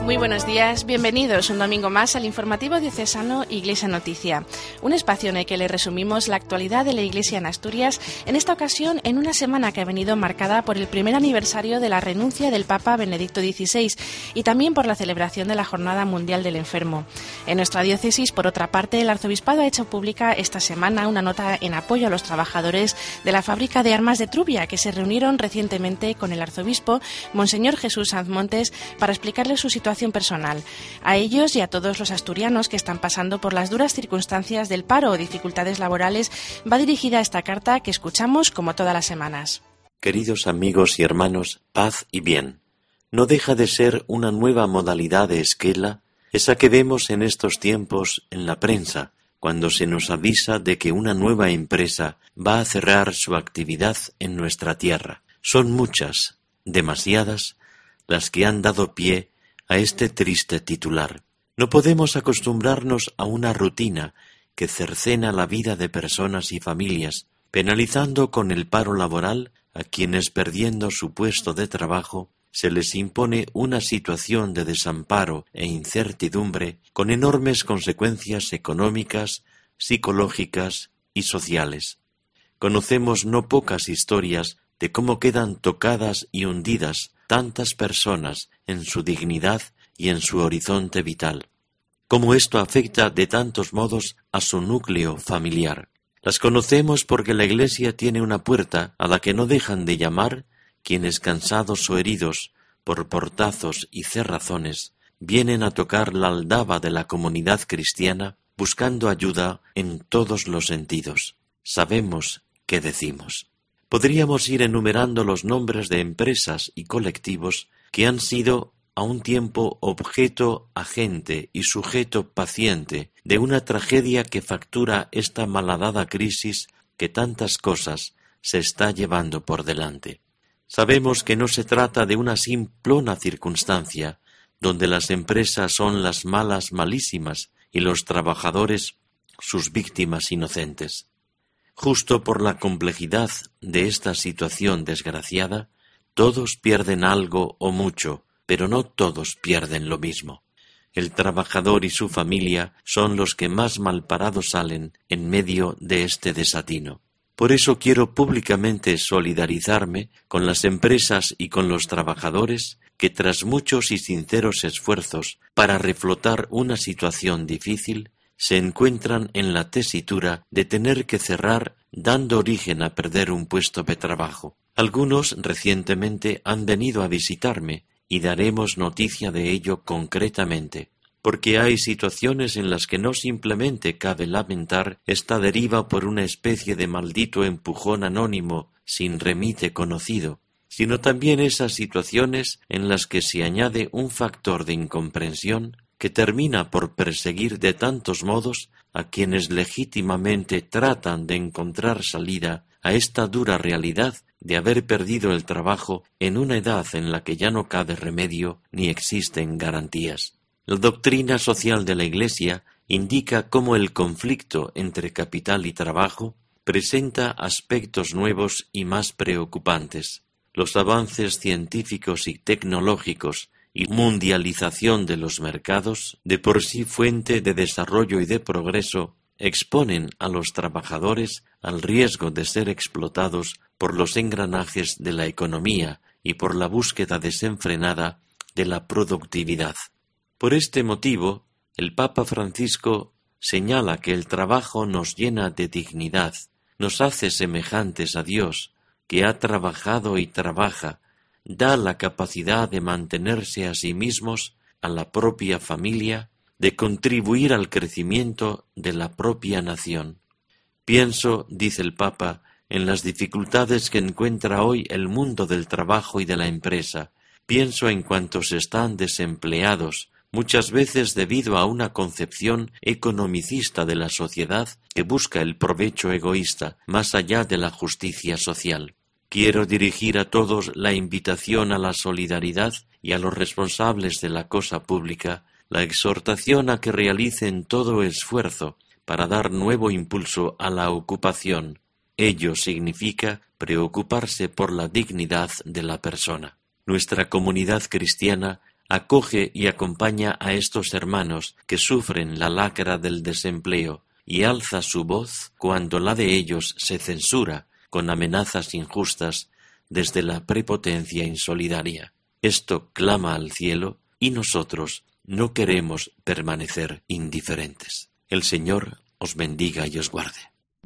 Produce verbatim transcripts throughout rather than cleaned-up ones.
Muy buenos días, bienvenidos un domingo más al informativo diocesano Iglesia Noticia, un espacio en el que le resumimos la actualidad de la Iglesia en Asturias, en esta ocasión en una semana que ha venido marcada por el primer aniversario de la renuncia del Papa Benedicto dieciséis y también por la celebración de la Jornada Mundial del Enfermo. En nuestra diócesis, por otra parte, el Arzobispado ha hecho pública esta semana una nota en apoyo a los trabajadores de la fábrica de armas de Trubia, que se reunieron recientemente con el arzobispo, Monseñor Jesús Sanz Montes, para explicarle su situación personal. A ellos y a todos los asturianos que están pasando por las duras circunstancias del paro o dificultades laborales va dirigida esta carta que escuchamos como todas las semanas. Queridos amigos y hermanos, paz y bien. No deja de ser una nueva modalidad de esquela esa que vemos en estos tiempos en la prensa, cuando se nos avisa de que una nueva empresa va a cerrar su actividad en nuestra tierra. Son muchas, demasiadas, las que han dado pie a este triste titular. No podemos acostumbrarnos a una rutina que cercena la vida de personas y familias, penalizando con el paro laboral a quienes, perdiendo su puesto de trabajo, se les impone una situación de desamparo e incertidumbre con enormes consecuencias económicas, psicológicas y sociales. Conocemos no pocas historias de cómo quedan tocadas y hundidas tantas personas en su dignidad y en su horizonte vital. Cómo esto afecta de tantos modos a su núcleo familiar. Las conocemos porque la Iglesia tiene una puerta a la que no dejan de llamar quienes, cansados o heridos por portazos y cerrazones, vienen a tocar la aldaba de la comunidad cristiana buscando ayuda en todos los sentidos. Sabemos qué decimos. Podríamos ir enumerando los nombres de empresas y colectivos que han sido a un tiempo objeto agente y sujeto paciente de una tragedia que factura esta malhadada crisis que tantas cosas se está llevando por delante. Sabemos que no se trata de una simplona circunstancia donde las empresas son las malas malísimas y los trabajadores sus víctimas inocentes. Justo por la complejidad de esta situación desgraciada, todos pierden algo o mucho, pero no todos pierden lo mismo. El trabajador y su familia son los que más malparados salen en medio de este desatino. Por eso quiero públicamente solidarizarme con las empresas y con los trabajadores que, tras muchos y sinceros esfuerzos para reflotar una situación difícil, se encuentran en la tesitura de tener que cerrar, dando origen a perder un puesto de trabajo. Algunos recientemente han venido a visitarme y daremos noticia de ello concretamente, porque hay situaciones en las que no simplemente cabe lamentar esta deriva por una especie de maldito empujón anónimo sin remite conocido, sino también esas situaciones en las que se añade un factor de incomprensión que termina por perseguir de tantos modos a quienes legítimamente tratan de encontrar salida a esta dura realidad de haber perdido el trabajo en una edad en la que ya no cabe remedio ni existen garantías. La doctrina social de la Iglesia indica cómo el conflicto entre capital y trabajo presenta aspectos nuevos y más preocupantes. Los avances científicos y tecnológicos y mundialización de los mercados, de por sí fuente de desarrollo y de progreso, exponen a los trabajadores al riesgo de ser explotados por los engranajes de la economía y por la búsqueda desenfrenada de la productividad. Por este motivo, el Papa Francisco señala que el trabajo nos llena de dignidad, nos hace semejantes a Dios, que ha trabajado y trabaja, da la capacidad de mantenerse a sí mismos, a la propia familia, de contribuir al crecimiento de la propia nación. Pienso, dice el Papa, en las dificultades que encuentra hoy el mundo del trabajo y de la empresa. Pienso en cuantos están desempleados, muchas veces debido a una concepción economicista de la sociedad que busca el provecho egoísta, más allá de la justicia social. Quiero dirigir a todos la invitación a la solidaridad y a los responsables de la cosa pública la exhortación a que realicen todo esfuerzo para dar nuevo impulso a la ocupación. Ello significa preocuparse por la dignidad de la persona. Nuestra comunidad cristiana acoge y acompaña a estos hermanos que sufren la lacra del desempleo y alza su voz cuando la de ellos se censura con amenazas injustas desde la prepotencia insolidaria. Esto clama al cielo y nosotros no queremos permanecer indiferentes. El Señor os bendiga y os guarde.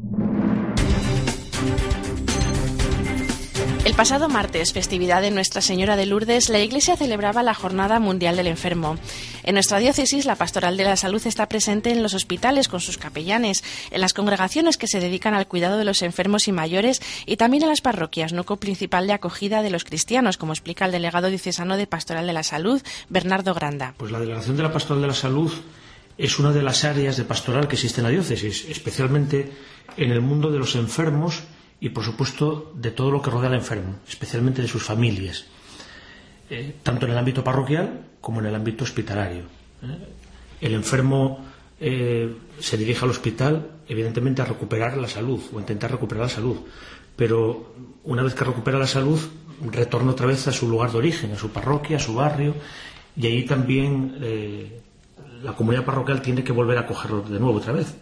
El pasado martes, festividad de Nuestra Señora de Lourdes, la Iglesia celebraba la Jornada Mundial del Enfermo. En nuestra diócesis, la Pastoral de la Salud está presente en los hospitales con sus capellanes, en las congregaciones que se dedican al cuidado de los enfermos y mayores y también en las parroquias, núcleo principal de acogida de los cristianos, como explica el delegado diocesano de Pastoral de la Salud, Bernardo Granda. Pues la delegación de la Pastoral de la Salud es una de las áreas de pastoral que existe en la diócesis, especialmente en el mundo de los enfermos y, por supuesto, de todo lo que rodea al enfermo, especialmente de sus familias, eh, tanto en el ámbito parroquial como en el ámbito hospitalario. ¿eh? El enfermo eh, se dirige al hospital, evidentemente, a recuperar la salud o a intentar recuperar la salud, pero una vez que recupera la salud, retorna otra vez a su lugar de origen, a su parroquia, a su barrio, y allí también eh, la comunidad parroquial tiene que volver a cogerlo de nuevo otra vez.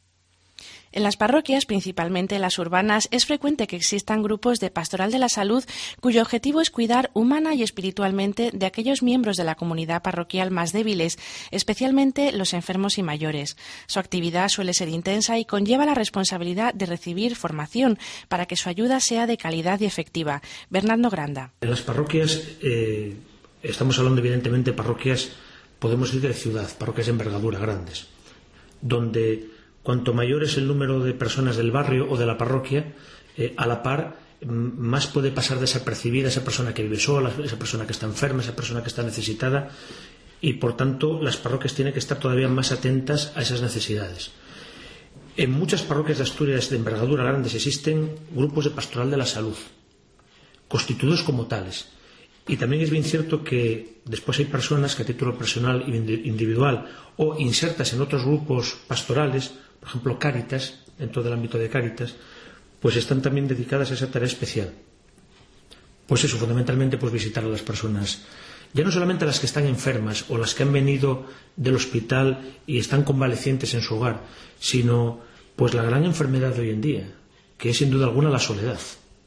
En las parroquias, principalmente las urbanas, es frecuente que existan grupos de pastoral de la salud cuyo objetivo es cuidar humana y espiritualmente de aquellos miembros de la comunidad parroquial más débiles, especialmente los enfermos y mayores. Su actividad suele ser intensa y conlleva la responsabilidad de recibir formación para que su ayuda sea de calidad y efectiva. Bernardo Granda. En las parroquias, eh, estamos hablando evidentemente de parroquias, podemos decir de ciudad, parroquias de envergadura grandes, donde cuanto mayor es el número de personas del barrio o de la parroquia, eh, a la par, más puede pasar desapercibida esa persona que vive sola, esa persona que está enferma, esa persona que está necesitada, y por tanto las parroquias tienen que estar todavía más atentas a esas necesidades. En muchas parroquias de Asturias de envergadura grandes existen grupos de pastoral de la salud, constituidos como tales. Y también es bien cierto que después hay personas que a título personal e individual o insertas en otros grupos pastorales, por ejemplo Cáritas, dentro del ámbito de Cáritas, pues están también dedicadas a esa tarea especial. Pues eso, fundamentalmente, pues visitar a las personas, ya no solamente a las que están enfermas o las que han venido del hospital y están convalecientes en su hogar, sino pues la gran enfermedad de hoy en día, que es sin duda alguna la soledad.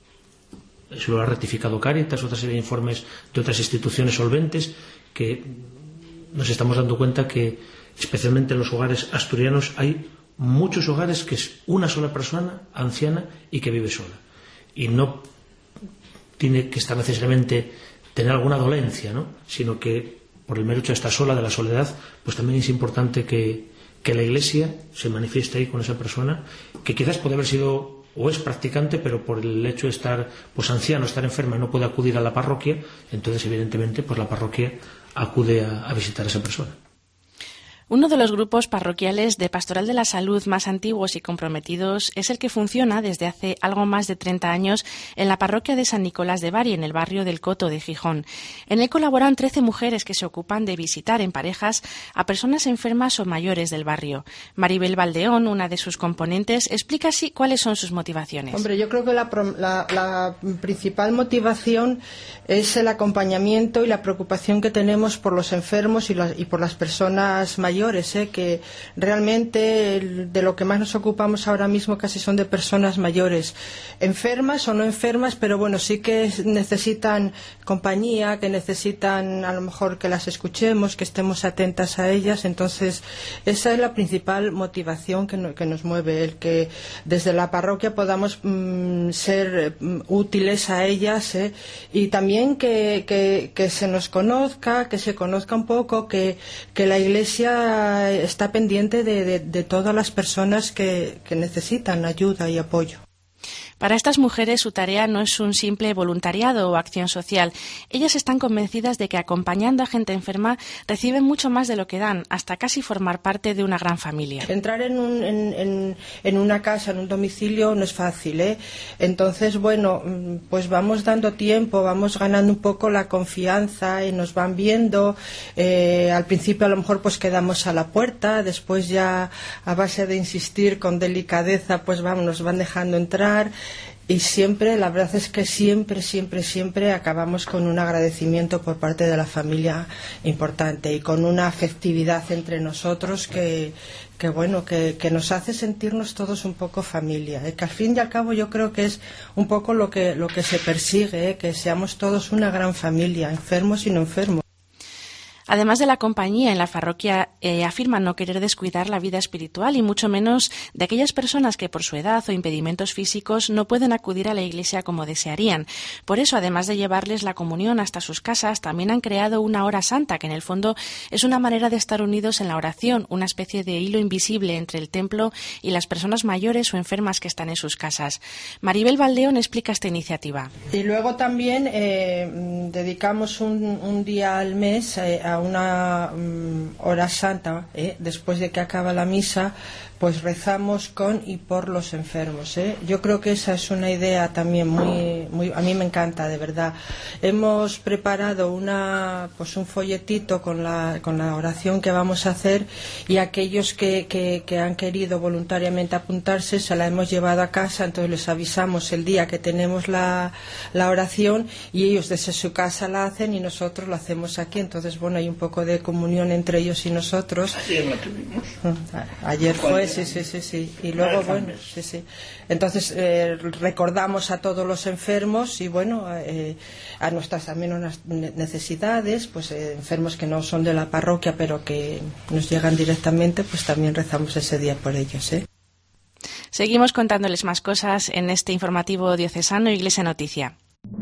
Eso lo ha ratificado Cáritas, otra serie de informes de otras instituciones solventes, que nos estamos dando cuenta que, especialmente en los hogares asturianos, hay muchos hogares que es una sola persona, anciana, y que vive sola. Y no tiene que estar necesariamente tener alguna dolencia, ¿no? Sino que, por el mero hecho de estar sola, de la soledad, pues también es importante que, que la Iglesia se manifieste ahí con esa persona, que quizás puede haber sido o es practicante, pero por el hecho de estar pues anciano, estar enferma, no puede acudir a la parroquia, entonces evidentemente pues la parroquia acude a, a visitar a esa persona. Uno de los grupos parroquiales de Pastoral de la Salud más antiguos y comprometidos es el que funciona desde hace algo más de treinta años en la parroquia de San Nicolás de Bari, en el barrio del Coto de Gijón. En él colaboran trece mujeres que se ocupan de visitar en parejas a personas enfermas o mayores del barrio. Maribel Valdeón, una de sus componentes, explica así cuáles son sus motivaciones. Hombre, yo creo que la, la, la principal motivación es el acompañamiento y la preocupación que tenemos por los enfermos y, la, y por las personas mayores. ¿eh? Que realmente de lo que más nos ocupamos ahora mismo casi son de personas mayores, enfermas o no enfermas, pero bueno, sí que necesitan compañía, que necesitan a lo mejor que las escuchemos, que estemos atentas a ellas. Entonces esa es la principal motivación que, no, que nos mueve, el que desde la parroquia podamos mm, ser mm, útiles a ellas, ¿eh? Y también que, que, que se nos conozca, que se conozca un poco, que, que la Iglesia está pendiente de, de, de todas las personas que, que necesitan ayuda y apoyo. Para estas mujeres su tarea no es un simple voluntariado o acción social. Ellas están convencidas de que acompañando a gente enferma reciben mucho más de lo que dan, hasta casi formar parte de una gran familia. Entrar en, un, en, en, en una casa, en un domicilio, no es fácil, ¿eh? Entonces, bueno, pues vamos dando tiempo, vamos ganando un poco la confianza y nos van viendo. Eh, al principio a lo mejor pues quedamos a la puerta, después ya a base de insistir con delicadeza pues vamos, nos van dejando entrar. y siempre, la verdad es que siempre, siempre, siempre acabamos con un agradecimiento por parte de la familia importante y con una afectividad entre nosotros que, que bueno, que, que nos hace sentirnos todos un poco familia, ¿eh? Que al fin y al cabo yo creo que es un poco lo que, lo que se persigue, ¿eh? Que seamos todos una gran familia, enfermos y no enfermos. Además de la compañía en la parroquia, eh, afirman no querer descuidar la vida espiritual y mucho menos de aquellas personas que por su edad o impedimentos físicos no pueden acudir a la iglesia como desearían. Por eso, además de llevarles la comunión hasta sus casas, también han creado una hora santa, que en el fondo es una manera de estar unidos en la oración, una especie de hilo invisible entre el templo y las personas mayores o enfermas que están en sus casas. Maribel Valdeón explica esta iniciativa. Y luego también eh, dedicamos un, un día al mes eh, a una um, hora santa, ¿eh? Después de que acaba la misa, pues rezamos con y por los enfermos, ¿eh? Yo creo que esa es una idea también muy, muy, a mí me encanta, de verdad. Hemos preparado una, pues un folletito con la, con la oración que vamos a hacer, y aquellos que, que, que han querido voluntariamente apuntarse se la hemos llevado a casa, entonces les avisamos el día que tenemos la, la oración y ellos desde su casa la hacen y nosotros la hacemos aquí, entonces bueno, hay un poco de comunión entre ellos y nosotros. Ayer la tuvimos. Ayer fue, sí, sí, sí, sí. Y luego, bueno, sí, sí. Entonces eh, recordamos a todos los enfermos y bueno, eh, a nuestras también unas necesidades, pues eh, enfermos que no son de la parroquia pero que nos llegan directamente, pues también rezamos ese día por ellos, ¿eh? Seguimos contándoles más cosas en este informativo diocesano Iglesia Noticia.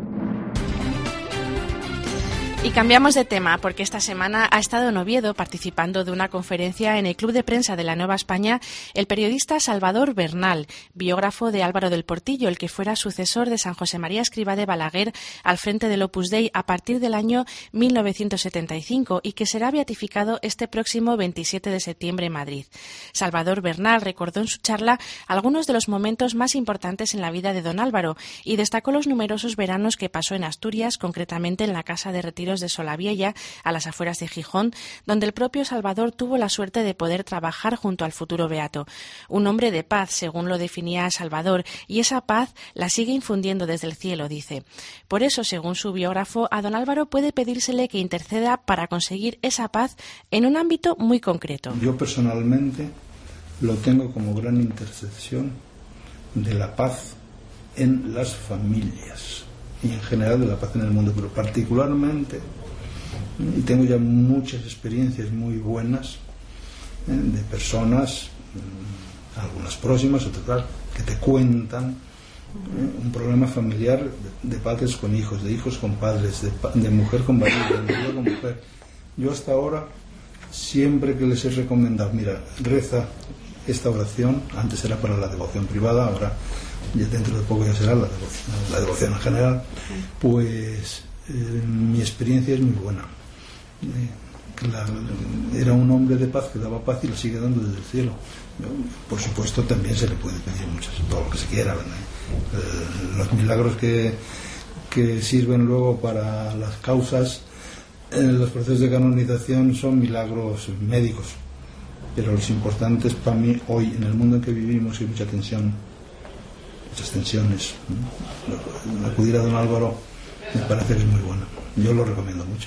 Y cambiamos de tema porque esta semana ha estado en Oviedo participando de una conferencia en el Club de Prensa de la Nueva España el periodista Salvador Bernal, biógrafo de Álvaro del Portillo, el que fuera sucesor de San José María Escrivá de Balaguer al frente del Opus Dei a partir del año mil novecientos setenta y cinco y que será beatificado este próximo veintisiete de septiembre en Madrid. Salvador Bernal recordó en su charla algunos de los momentos más importantes en la vida de don Álvaro y destacó los numerosos veranos que pasó en Asturias, concretamente en la Casa de Retiro de Solaviella, a las afueras de Gijón, donde el propio Salvador tuvo la suerte de poder trabajar junto al futuro beato. Un hombre de paz, según lo definía Salvador, y esa paz la sigue infundiendo desde el cielo, dice. Por eso, según su biógrafo, a don Álvaro puede pedírsele que interceda para conseguir esa paz en un ámbito muy concreto. Yo personalmente lo tengo como gran intercesión de la paz en las familias y en general de la paz en el mundo, pero particularmente, y tengo ya muchas experiencias muy buenas eh, de personas, eh, algunas próximas, otras que te cuentan eh, un problema familiar de, de padres con hijos, de hijos con padres, de, de mujer con marido, de marido con mujer. Yo hasta ahora, siempre que les he recomendado, mira, reza esta oración, antes era para la devoción privada, ahora y dentro de poco ya será la devoción, la devoción en general, pues eh, mi experiencia es muy buena. Eh, la, era un hombre de paz que daba paz y la sigue dando desde el cielo. Yo, por supuesto, también se le puede pedir muchas, todo lo que se quiera, ¿verdad? Eh, los milagros que, que sirven luego para las causas en los procesos de canonización son milagros médicos, pero los importantes para mí hoy, en el mundo en que vivimos, hay mucha tensión, muchas tensiones, ¿no? Acudir a don Álvaro me parece que es muy bueno, yo lo recomiendo mucho.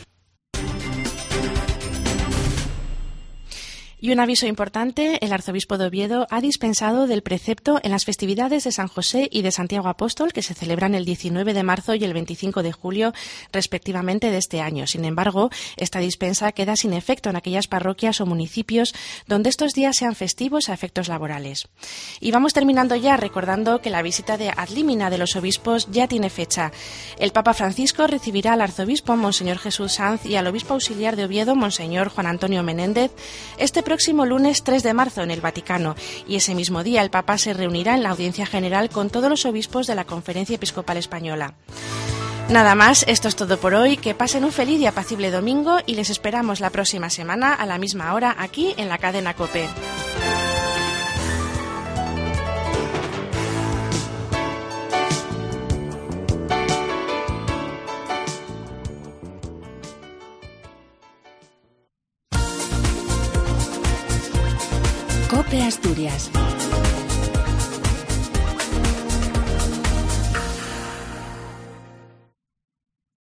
Y un aviso importante, el arzobispo de Oviedo ha dispensado del precepto en las festividades de San José y de Santiago Apóstol, que se celebran el diecinueve de marzo y el veinticinco de julio, respectivamente, de este año. Sin embargo, esta dispensa queda sin efecto en aquellas parroquias o municipios donde estos días sean festivos a efectos laborales. Y vamos terminando ya recordando que la visita de ad limina de los obispos ya tiene fecha. El Papa Francisco recibirá al arzobispo Monseñor Jesús Sanz y al obispo auxiliar de Oviedo, Monseñor Juan Antonio Menéndez, este próximo lunes tres de marzo en el Vaticano, y ese mismo día el Papa se reunirá en la audiencia general con todos los obispos de la Conferencia Episcopal Española. Nada más, esto es todo por hoy, que pasen un feliz y apacible domingo y les esperamos la próxima semana a la misma hora aquí en la cadena COPE. COPE Asturias.